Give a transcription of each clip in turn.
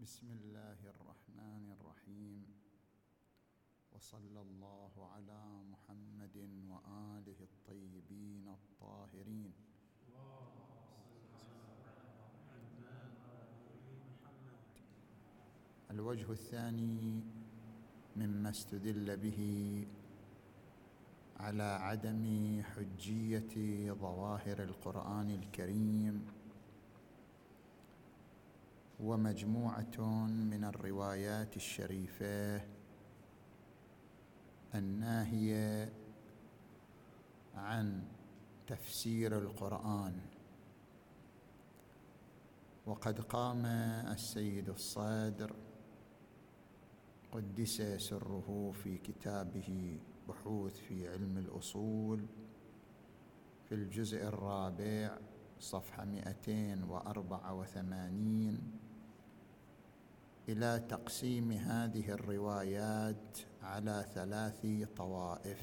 بسم الله الرحمن الرحيم، وصلى الله على محمد وآله الطيبين الطاهرين. الوجه الثاني مما استدل به على عدم حجية ظواهر القرآن الكريم ومجموعة من الروايات الشريفة الناهية عن تفسير القرآن. وقد قام السيد الصدر قدس سره في كتابه بحوث في علم الأصول في الجزء الرابع صفحة 284 إلى تقسيم هذه الروايات على 3 طوائف.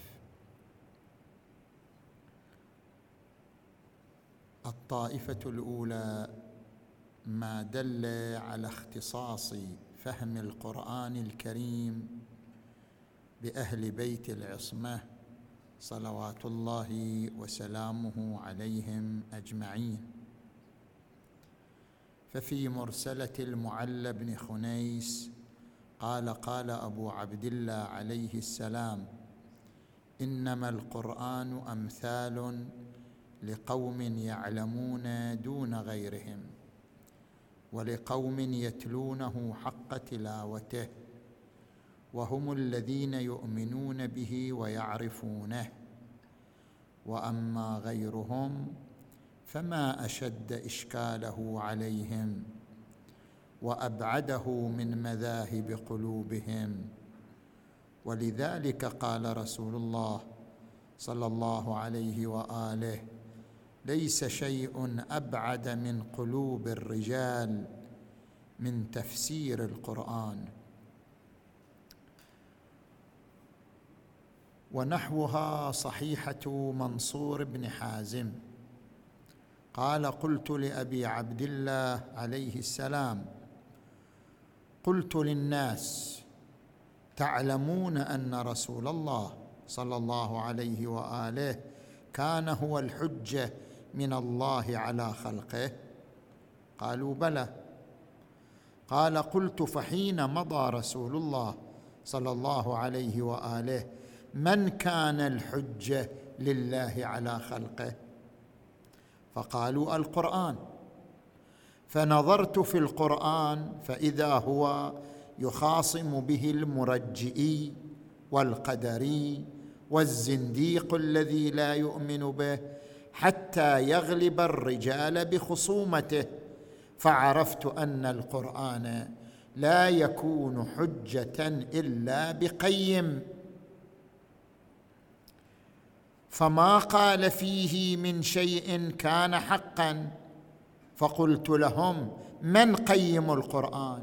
الطائفة الأولى ما دل على اختصاص فهم القرآن الكريم بأهل بيت العصمة صلوات الله وسلامه عليهم أجمعين. ففي مرسلة المعلى بن خنيس قال أبو عبد الله عليه السلام: إنما القرآن أمثال لقوم يعلمون دون غيرهم، ولقوم يتلونه حق تلاوته، وهم الذين يؤمنون به ويعرفونه، وأما غيرهم فما أشد إشكاله عليهم وأبعده من مذاهب قلوبهم. ولذلك قال رسول الله صلى الله عليه وآله: ليس شيء أبعد من قلوب الرجال من تفسير القرآن. ونحوها صحيحة منصور بن حازم قال: قلت لأبي عبد الله عليه السلام: قلت للناس: تعلمون أن رسول الله صلى الله عليه وآله كان هو الحجة من الله على خلقه؟ قالوا: بلى. قال: قلت: فحين مضى رسول الله صلى الله عليه وآله من كان الحجة لله على خلقه؟ فقالوا: القرآن. فنظرت في القرآن فإذا هو يخاصم به المرجئي والقدري والزنديق الذي لا يؤمن به حتى يغلب الرجال بخصومته، فعرفت أن القرآن لا يكون حجة إلا بقيم، فما قال فيه من شيء كان حقا. فقلت لهم: من قيم القرآن؟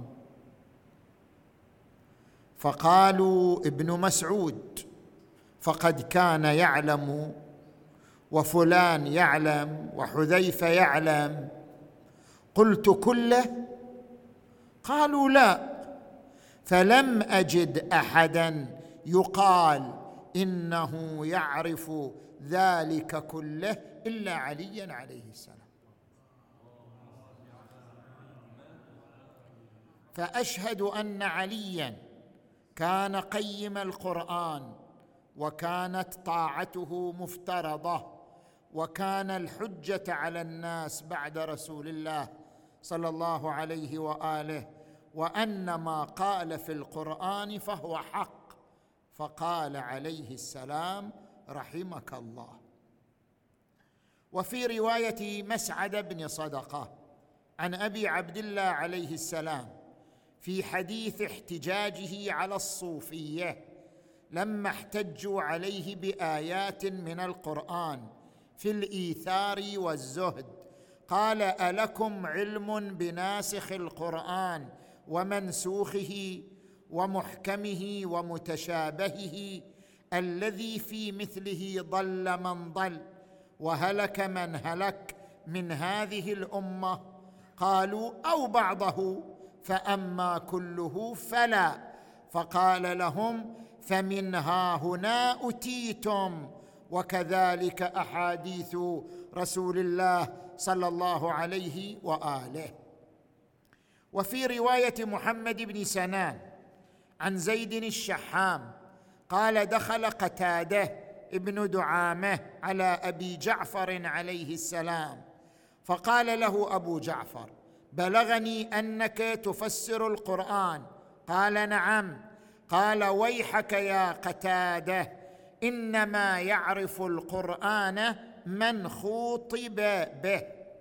فقالوا: ابن مسعود، فقد كان يعلم، وفلان يعلم، وحذيفة يعلم. قلت: كله؟ قالوا: لا. فلم أجد أحدا يقال إنه يعرف ذلك كله إلا عليا عليه السلام. فأشهد أن عليا كان قيم القرآن، وكانت طاعته مفترضة، وكان الحجة على الناس بعد رسول الله صلى الله عليه وآله، وأن ما قال في القرآن فهو حق. فقال عليه السلام: رحمك الله. وفي رواية مسعد بن صدقة عن أبي عبد الله عليه السلام في حديث احتجاجه على الصوفية لما احتجوا عليه بآيات من القرآن في الإيثار والزهد، قال: ألكم علم بناسخ القرآن ومنسوخه ومحكمه ومتشابهه الذي في مثله ضل من ضل وهلك من هلك من هذه الأمة؟ قالوا: أو بعضه. فأما كله فلا. فقال لهم: فمنها هنا أتيتم، وكذلك أحاديث رسول الله صلى الله عليه وآله. وفي رواية محمد بن سنان عن زيد الشحام قال: دخل قتادة ابن دعامة على أبي جعفر عليه السلام، فقال له أبو جعفر: بلغني أنك تفسر القرآن. قال: نعم. قال: ويحك يا قتادة، إنما يعرف القرآن من خوطب به.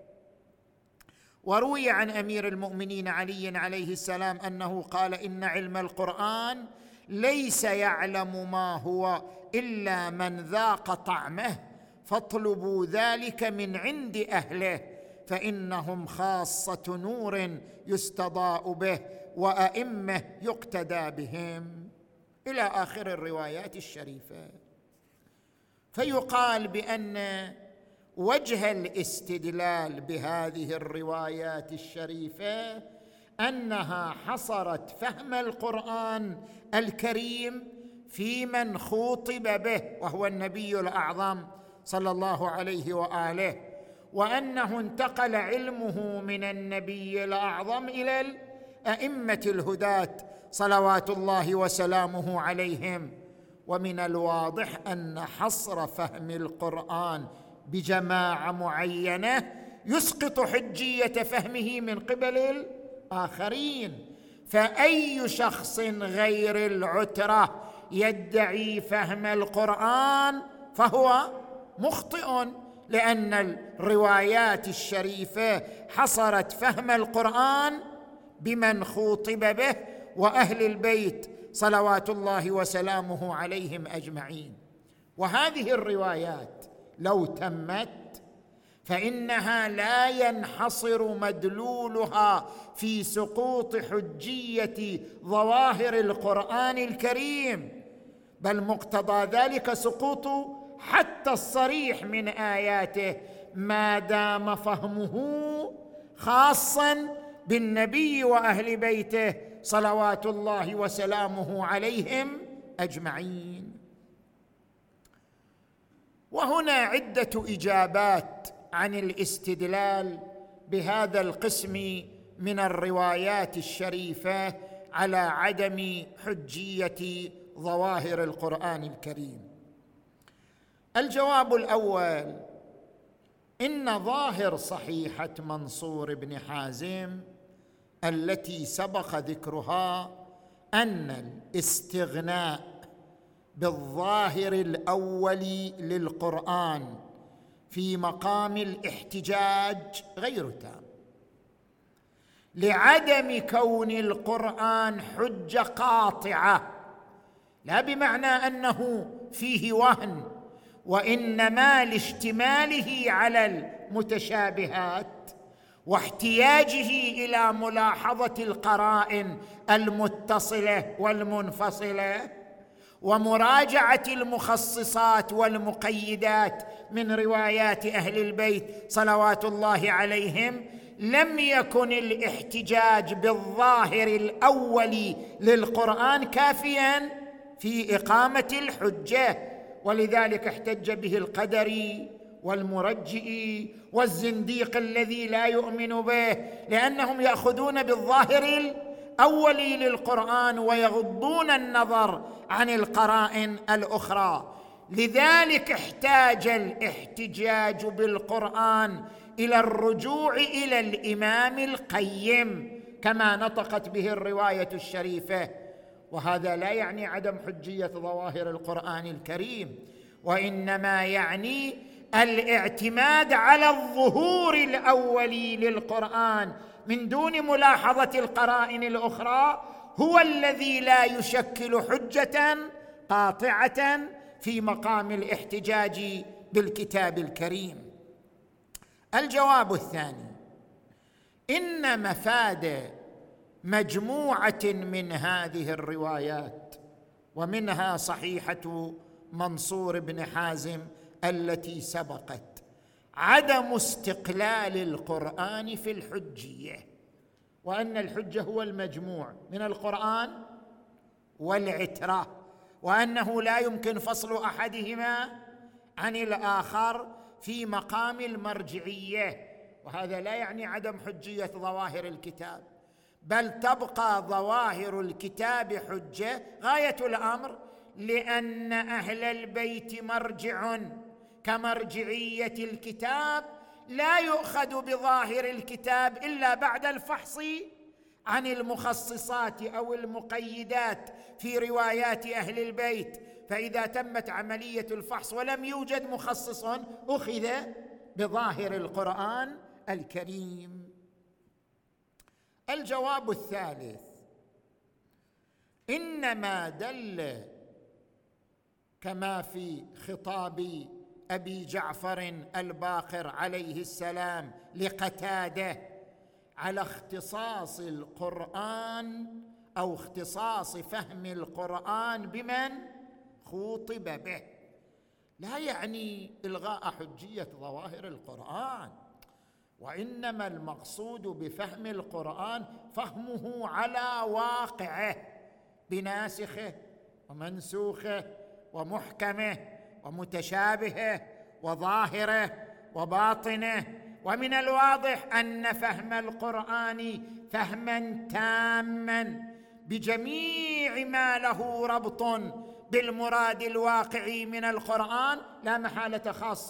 وروي عن أمير المؤمنين علي عليه السلام أنه قال: إن علم القرآن ليس يعلم ما هو إلا من ذاق طعمه، فاطلبوا ذلك من عند أهله، فإنهم خاصة نور يستضاء به وأئمة يقتدى بهم، إلى آخر الروايات الشريفة. فيقال بأن وجه الاستدلال بهذه الروايات الشريفة أنها حصرت فهم القرآن الكريم في من خوطب به، وهو النبي الأعظم صلى الله عليه وآله، وأنه انتقل علمه من النبي الأعظم إلى الأئمة الهداة صلوات الله وسلامه عليهم. ومن الواضح أن حصر فهم القرآن بجماعة معينة يسقط حجية فهمه من قبل الآخرين، فأي شخص غير العترة يدعي فهم القرآن فهو مخطئ، لأن الروايات الشريفة حصرت فهم القرآن بمن خوطب به وأهل البيت صلوات الله وسلامه عليهم أجمعين. وهذه الروايات لو تمت فإنها لا ينحصر مدلولها في سقوط حجية ظواهر القرآن الكريم، بل مقتضى ذلك سقوط حتى الصريح من آياته، ما دام فهمه خاصاً بالنبي وأهل بيته صلوات الله وسلامه عليهم أجمعين. وهنا عدة إجابات عن الاستدلال بهذا القسم من الروايات الشريفة على عدم حجية ظواهر القرآن الكريم. الجواب الأول: إن ظاهر صحيحة منصور بن حازم التي سبق ذكرها أن الاستغناء بالظاهر الأول للقرآن في مقام الاحتجاج غير تام، لعدم كون القرآن حجة قاطعة، لا بمعنى أنه فيه وهن، وإنما لاشتماله على المتشابهات واحتياجه إلى ملاحظة القرائن المتصلة والمنفصلة ومراجعة المخصصات والمقيدات من روايات أهل البيت صلوات الله عليهم. لم يكن الاحتجاج بالظاهر الأول للقرآن كافياً في إقامة الحجة، ولذلك احتج به القدري والمرجئي والزنديق الذي لا يؤمن به، لأنهم يأخذون بالظاهر الأول للقرآن ويغضون النظر عن القرائن الأخرى. لذلك احتاج الاحتجاج بالقرآن إلى الرجوع إلى الإمام القيم كما نطقت به الرواية الشريفة، وهذا لا يعني عدم حجية ظواهر القرآن الكريم، وإنما يعني الاعتماد على الظهور الأولي للقرآن من دون ملاحظة القرائن الأخرى هو الذي لا يشكل حجة قاطعة في مقام الاحتجاج بالكتاب الكريم. الجواب الثاني: إن مفاد مجموعة من هذه الروايات، ومنها صحيحة منصور بن حازم التي سبقت، عدم استقلال القرآن في الحجية، وأن الحجة هو المجموع من القرآن والعترة، وأنه لا يمكن فصل أحدهما عن الآخر في مقام المرجعية. وهذا لا يعني عدم حجية ظواهر الكتاب، بل تبقى ظواهر الكتاب حجة غاية الأمر، لأن أهل البيت مرجع كمرجعية الكتاب، لا يؤخذ بظاهر الكتاب إلا بعد الفحص عن المخصصات أو المقيدات في روايات أهل البيت. فإذا تمت عملية الفحص ولم يوجد مخصص، أخذ بظاهر القرآن الكريم. الجواب الثالث: إنما دل كما في خطاب أبي جعفر الباقر عليه السلام لقتادة على اختصاص القرآن أو اختصاص فهم القرآن بمن خوطب به، لا يعني إلغاء حجية ظواهر القرآن، وإنما المقصود بفهم القرآن فهمه على واقعه بناسخه ومنسوخه ومحكمه ومتشابهه وظاهره وباطنه. ومن الواضح أن فهم القرآن فهما تاما بجميع ما له ربط بالمراد الواقعي من القرآن لا محالة خاص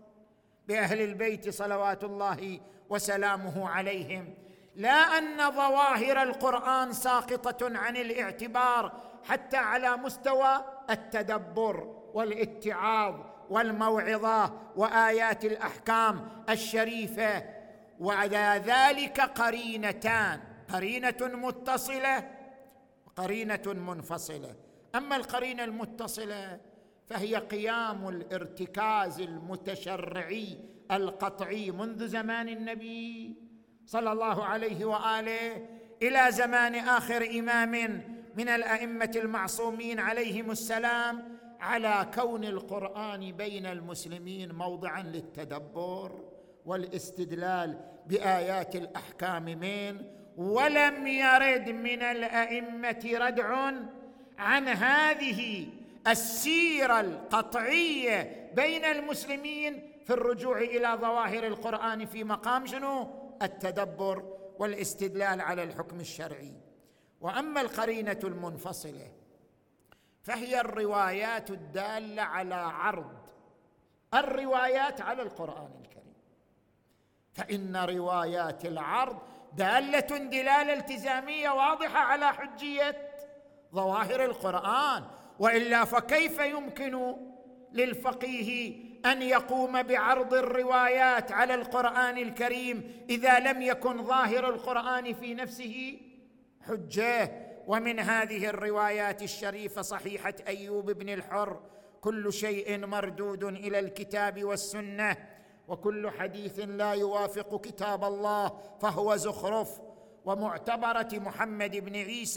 بأهل البيت صلوات الله وسلامه عليهم، لا أن ظواهر القرآن ساقطة عن الاعتبار حتى على مستوى التدبر والاتعاظ والموعظة وآيات الأحكام الشريفة. وعلى ذلك قرينتان: قرينة متصلة وقرينة منفصلة. أما القرينة المتصلة فهي قيام الارتكاز المتشرعي القطعي منذ زمان النبي صلى الله عليه وآله إلى زمان آخر إمام من الأئمة المعصومين عليهم السلام على كون القرآن بين المسلمين موضعا للتدبر والاستدلال بآيات الأحكام منه. ولم يرد من الأئمة ردع عن هذه السيرة القطعية بين المسلمين في الرجوع إلى ظواهر القرآن في مقام شنو؟ التدبر والاستدلال على الحكم الشرعي. وأما القرينة المنفصلة فهي الروايات الدالة على عرض الروايات على القرآن الكريم، فإن روايات العرض دالة دلالة التزامية واضحة على حجية ظواهر القرآن، وإلا فكيف يمكن للفقيه أن يقوم بعرض الروايات على القرآن الكريم إذا لم يكن ظاهر القرآن في نفسه حجة؟ ومن هذه الروايات الشريفة صحيحة أيوب بن الحر: كل شيء مردود إلى الكتاب والسنة، وكل حديث لا يوافق كتاب الله فهو زخرف. ومعتبرة محمد بن عيسى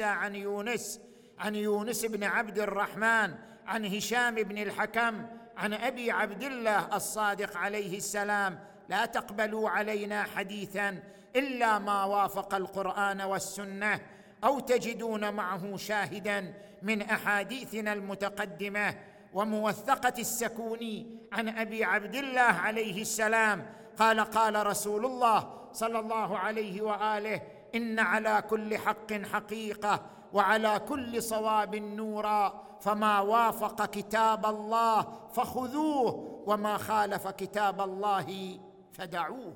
عن يونس بن عبد الرحمن عن هشام بن الحكم عن أبي عبد الله الصادق عليه السلام: لا تقبلوا علينا حديثا إلا ما وافق القرآن والسنة، أو تجدون معه شاهدا من أحاديثنا المتقدمة. وموثقة السكوني عن أبي عبد الله عليه السلام قال: قال رسول الله صلى الله عليه وآله: إن على كل حق حقيقة، وعلى كل صواب نورا، فما وافق كتاب الله فخذوه، وما خالف كتاب الله فدعوه.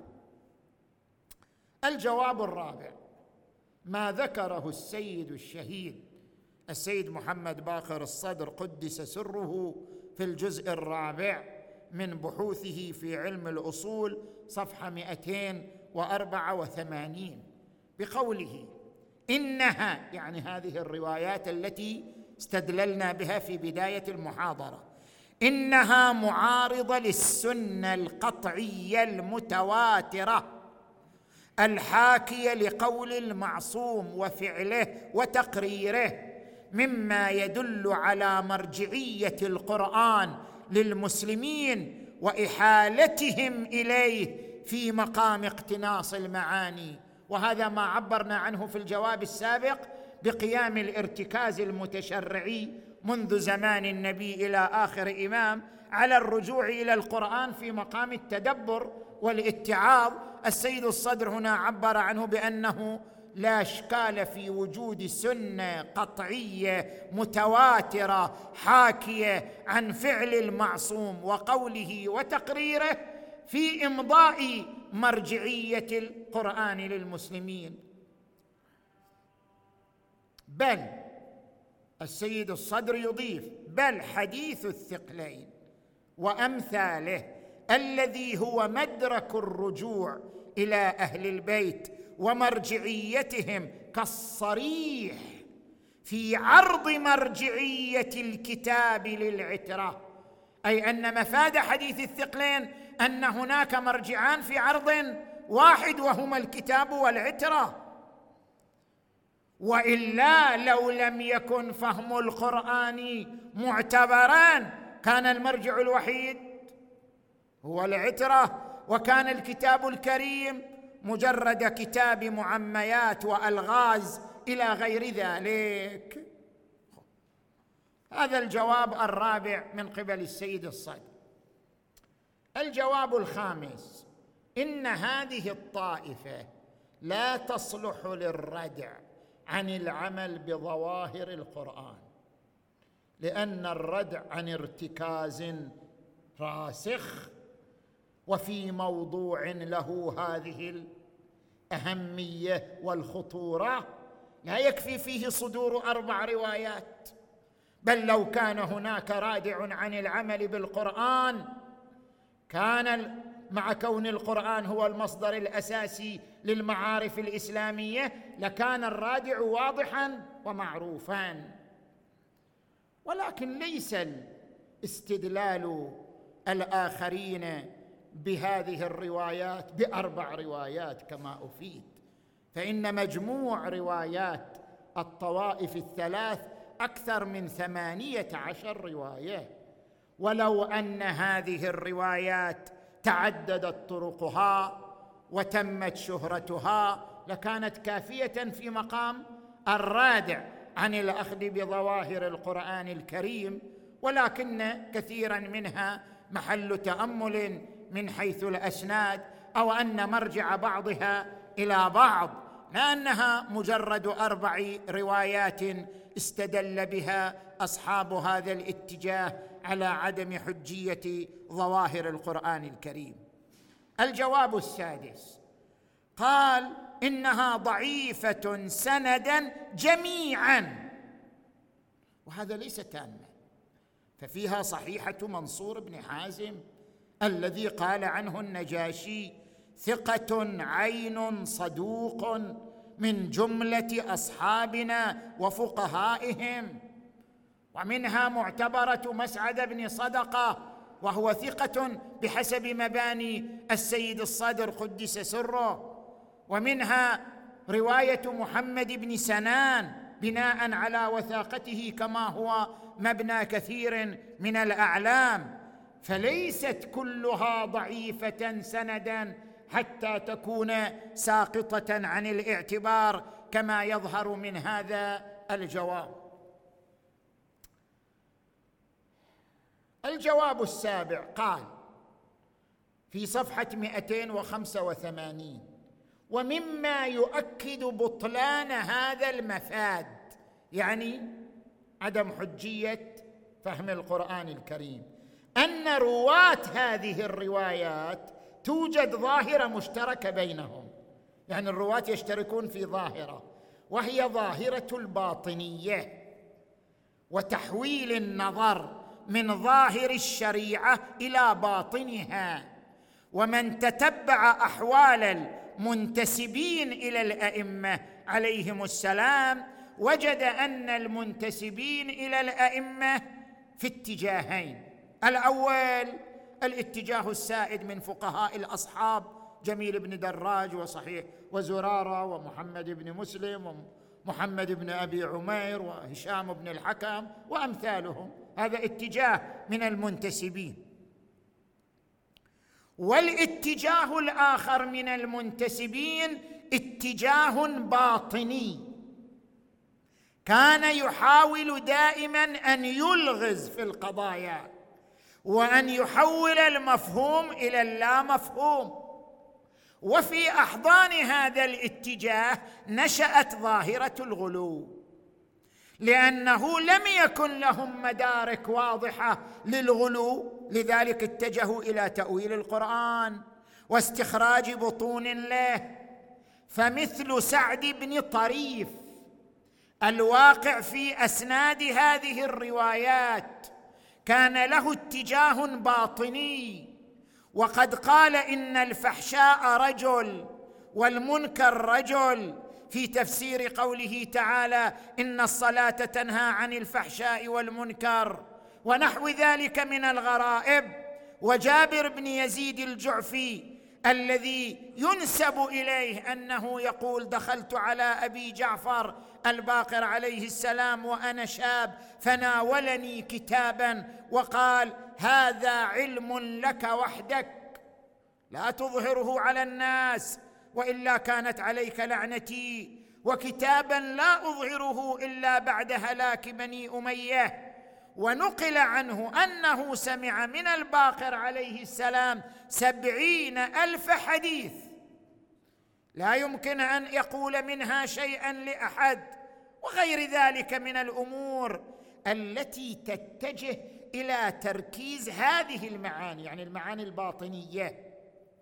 الجواب الرابع: ما ذكره السيد الشهيد السيد محمد باقر الصدر قدس سره في الجزء الرابع من بحوثه في علم الأصول صفحة 284 بقوله: إنها، يعني هذه الروايات التي استدللنا بها في بداية المحاضرة، إنها معارضة للسنة القطعية المتواترة الحاكية لقول المعصوم وفعله وتقريره، مما يدل على مرجعية القرآن للمسلمين وإحالتهم إليه في مقام اقتناص المعاني وهذا ما عبرنا عنه في الجواب السابق بقيام الارتكاز المتشرعي منذ زمان النبي إلى آخر إمام على الرجوع إلى القرآن في مقام التدبر والاتعاظ. السيد الصدر هنا عبر عنه بأنه لا إشكال في وجود سنة قطعية متواترة حاكية عن فعل المعصوم وقوله وتقريره في إمضاء مرجعية القرآن للمسلمين. بل السيد الصدر يضيف بل حديث الثقلين وأمثاله الذي هو مدرك الرجوع إلى أهل البيت ومرجعيتهم كالصريح في عرض مرجعية الكتاب للعترة، أي أن مفاد حديث الثقلين أن هناك مرجعان في عرض واحد وهما الكتاب والعترة، وإلا لو لم يكن فهم القرآن معتبرا كان المرجع الوحيد هو العترة، وكان الكتاب الكريم مجرد كتاب معميات وألغاز إلى غير ذلك. هذا الجواب الرابع من قبل السيد الصدر. الجواب الخامس: إن هذه الطائفة لا تصلح للردع عن العمل بظواهر القرآن، لأن الردع عن ارتكاز راسخ وفي موضوع له هذه الأهمية والخطورة لا يكفي فيه صدور 4 روايات، بل لو كان هناك رادع عن العمل بالقرآن كان مع كون القرآن هو المصدر الأساسي للمعارف الإسلامية لكان الرادع واضحا ومعروفا. ولكن ليس الاستدلال الآخرين بهذه الروايات ب4 روايات كما أفيد، فإن مجموع روايات الطوائف الثلاث أكثر من 18 رواية، ولو أن هذه الروايات تعددت طرقها وتمت شهرتها لكانت كافية في مقام الرادع عن الأخذ بظواهر القرآن الكريم، ولكن كثيرا منها محل تأمل من حيث الأسناد، أو أن مرجع بعضها إلى بعض، لا أنها مجرد 4 روايات استدل بها أصحاب هذا الاتجاه على عدم حجية ظواهر القرآن الكريم. الجواب السادس: قال إنها ضعيفة سندا جميعا، وهذا ليس تاما، ففيها صحيحة منصور بن حازم الذي قال عنه النجاشي ثقة عين صدوق من جملة أصحابنا وفقهائهم، ومنها معتبرة مسعد بن صدقة وهو ثقة بحسب مباني السيد الصدر قدس سره، ومنها رواية محمد بن سنان بناء على وثاقته كما هو مبنى كثير من الأعلام، فليست كلها ضعيفة سندا حتى تكون ساقطة عن الاعتبار كما يظهر من هذا الجواب. الجواب السابع قال في صفحة 285: ومما يؤكد بطلان هذا المفاد، يعني عدم حجية فهم القرآن الكريم، أن رواة هذه الروايات توجد ظاهرة مشتركة بينهم، يعني الرواة يشتركون في ظاهرة، وهي ظاهرة الباطنية وتحويل النظر من ظاهر الشريعة إلى باطنها. ومن تتبع أحوال المنتسبين إلى الأئمة عليهم السلام وجد أن المنتسبين إلى الأئمة في اتجاهين: الأول الاتجاه السائد من فقهاء الأصحاب جميل بن دراج وصحيح وزرارة ومحمد بن مسلم ومحمد بن أبي عمير وهشام بن الحكم وأمثالهم، هذا اتجاه من المنتسبين. والاتجاه الآخر من المنتسبين اتجاه باطني، كان يحاول دائما ان يلغز في القضايا وان يحول المفهوم الى اللامفهوم. وفي احضان هذا الاتجاه نشأت ظاهرة الغلو، لأنه لم يكن لهم مدارك واضحة للغلو، لذلك اتجهوا إلى تأويل القرآن واستخراج بطون له. فمثل سعد بن طريف الواقع في أسناد هذه الروايات كان له اتجاه باطني، وقد قال إن الفحشاء رجل والمنكر رجل في تفسير قوله تعالى إن الصلاة تنهى عن الفحشاء والمنكر ونحو ذلك من الغرائب. وجابر بن يزيد الجعفي الذي ينسب إليه أنه يقول دخلت على أبي جعفر الباقر عليه السلام وأنا شاب فناولني كتابا وقال هذا علم لك وحدك لا تظهره على الناس وإلا كانت عليك لعنتي، وكتابا لا أظهره إلا بعد هلاك بني أمية. ونقل عنه أنه سمع من الباقر عليه السلام 70,000 حديث لا يمكن أن يقول منها شيئا لأحد، وغير ذلك من الأمور التي تتجه إلى تركيز هذه المعاني، يعني المعاني الباطنية،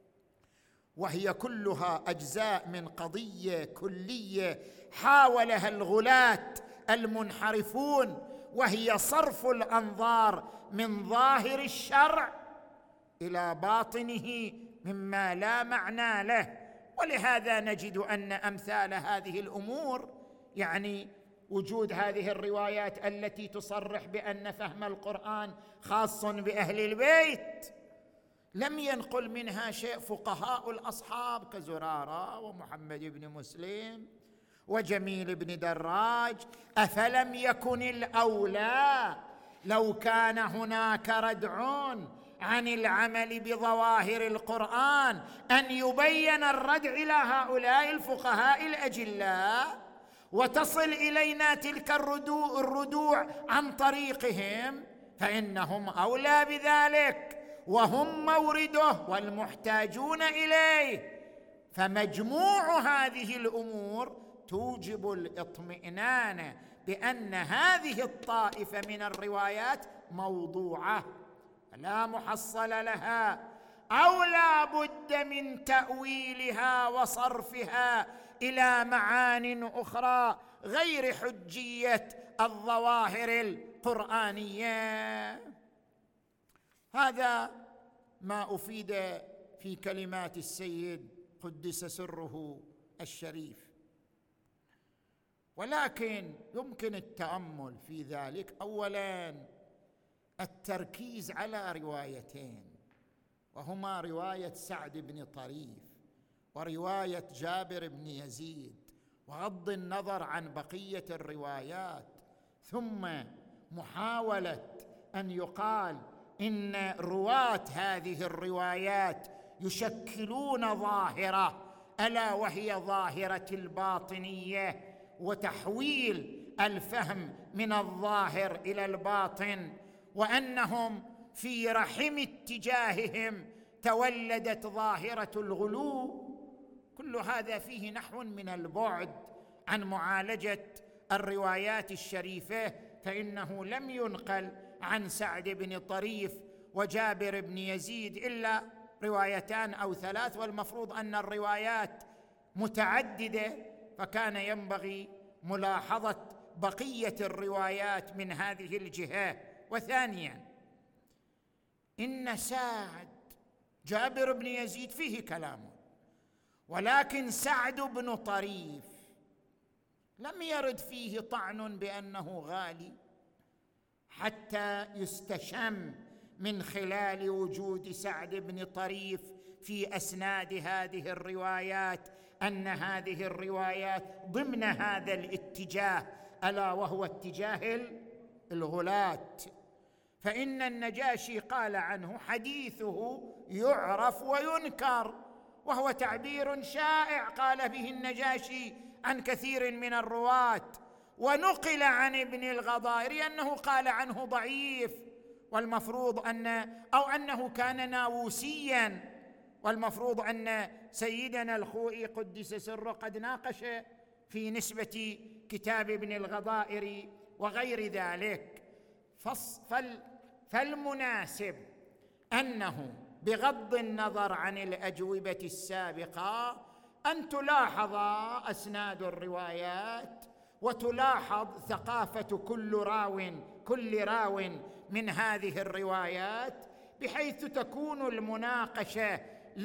وهي كلها أجزاء من قضية كلية حاولها الغلاة المنحرفون، وهي صرف الأنظار من ظاهر الشرع إلى باطنه مما لا معنى له. ولهذا نجد أن أمثال هذه الأمور، يعني وجود هذه الروايات التي تصرح بأن فهم القرآن خاص بأهل البيت، لم ينقل منها شيء فقهاء الأصحاب كزرارة ومحمد بن مسلم وجميل بن دراج. أفلم يكن الأولى لو كان هناك ردع عن العمل بظواهر القرآن أن يبين الردع إلى هؤلاء الفقهاء الأجلاء وتصل إلينا تلك الردوع عن طريقهم، فإنهم أولى بذلك وهم مورده والمحتاجون إليه. فمجموع هذه الأمور توجب الاطمئنان بأن هذه الطائفة من الروايات موضوعة لا محصل لها، أو لا بد من تأويلها وصرفها إلى معان أخرى غير حجية الظواهر القرآنية. هذا ما أفيد في كلمات السيد قدس سره الشريف. ولكن يمكن التأمل في ذلك. أولاً التركيز على روايتين، وهما رواية سعد بن طريف ورواية جابر بن يزيد، وغض النظر عن بقية الروايات، ثم محاولة أن يقال إن رواة هذه الروايات يشكلون ظاهرة ألا وهي ظاهرة الباطنية، وتحويل الفهم من الظاهر إلى الباطن، وأنهم في رحم اتجاههم تولدت ظاهرة الغلو. كل هذا فيه نحو من البعد عن معالجة الروايات الشريفة، فإنه لم ينقل عن سعد بن طريف وجابر بن يزيد إلا روايتان أو ثلاث، والمفروض أن الروايات متعددة، فكان ينبغي ملاحظة بقية الروايات من هذه الجهة. وثانيا إن سعد جابر بن يزيد فيه كلام، ولكن سعد بن طريف لم يرد فيه طعن بأنه غالي حتى يستشم من خلال وجود سعد بن طريف في أسناد هذه الروايات أن هذه الروايات ضمن هذا الاتجاه، ألا وهو اتجاه الغلاة. فإن النجاشي قال عنه حديثه يعرف وينكر، وهو تعبير شائع قال به النجاشي عن كثير من الرواة، ونقل عن ابن الغضائري أنه قال عنه ضعيف، والمفروض أنه كان ناووسيا، والمفروض أن سيدنا الخوئي قدس سره قد ناقش في نسبة كتاب ابن الغضائر وغير ذلك. فالمناسب أنه بغض النظر عن الأجوبة السابقة أن تلاحظ أسناد الروايات، وتلاحظ ثقافة كل راو من هذه الروايات، بحيث تكون المناقشة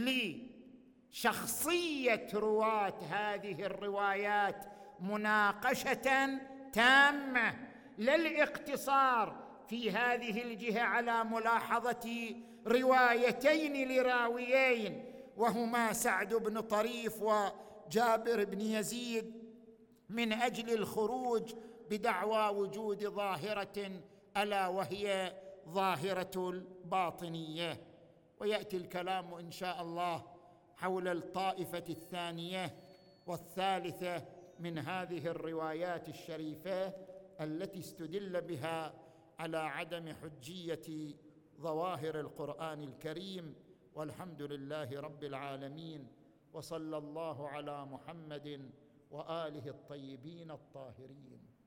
لشخصية رواة هذه الروايات مناقشة تامة، لا الاقتصار في هذه الجهة على ملاحظة روايتين لراويين وهما سعد بن طريف وجابر بن يزيد، من أجل الخروج بدعوى وجود ظاهرة ألا وهي ظاهرة الباطنية. ويأتي الكلام إن شاء الله حول الطائفة الثانية والثالثة من هذه الروايات الشريفة التي استدل بها على عدم حجية ظواهر القرآن الكريم. والحمد لله رب العالمين، وصلى الله على محمد وآله الطيبين الطاهرين.